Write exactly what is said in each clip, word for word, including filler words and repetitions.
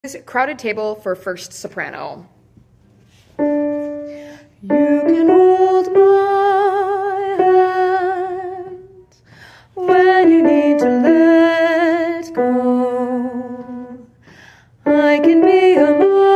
Crowded Table for First Soprano. You can hold my hand when you need to let go. I can be a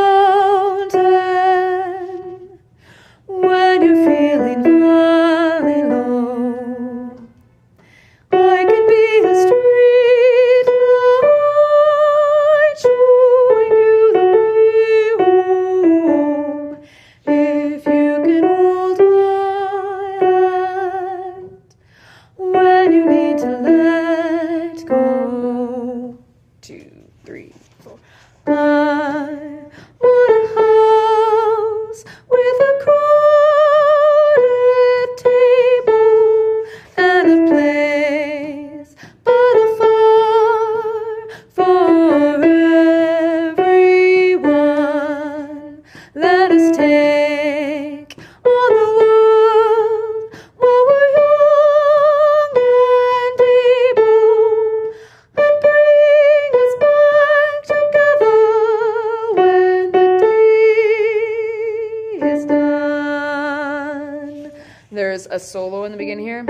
mountain when you're feeling valley low. I can be a street light showing you the way home. If you can hold my hand when you need to let go. Two, three, four. I want a house with a crowded table and a place but a far for everyone. Let us take on the world while we're young and able, and bring us back together when the day is done. There's a solo in the beginning here.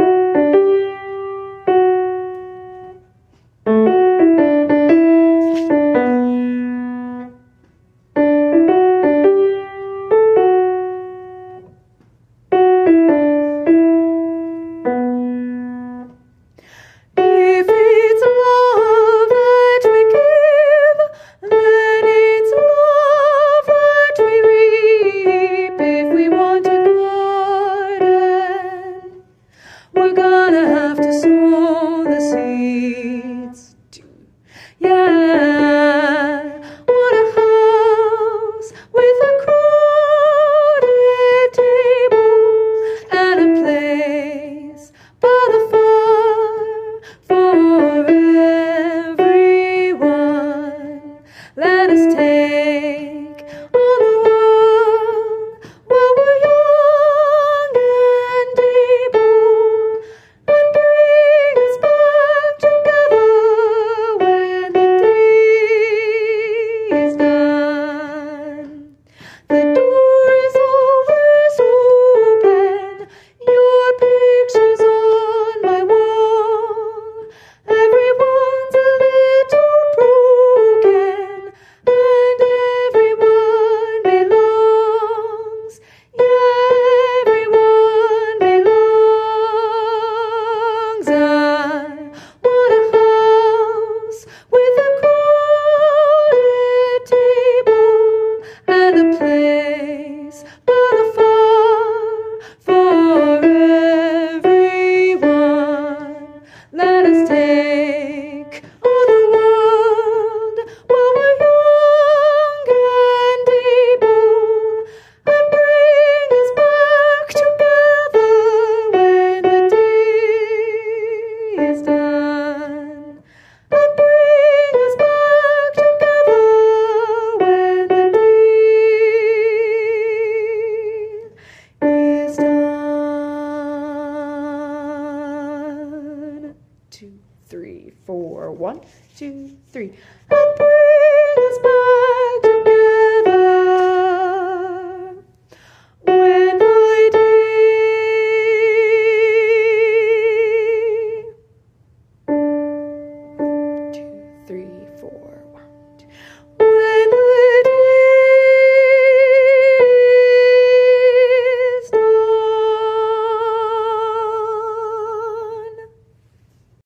If it's love that we give, then it's love that we reap. If we want a garden, we're gonna have to sow the seeds. Yeah, want a house with a crowded table and a place by the fire for everyone. Let us take on the world while we're young and able, and bring us back together when the day is done. The door is always open, your picture's on my wall. Everyone's a little broken, and everyone belongs. Yeah, everyone belongs. I want a house with a crowded table and a place but a far for everyone. Let us take on the world while we're young and able, and bring us back together when the day is done. And bring us back together when the day is done. Two, three, four. One, two, three.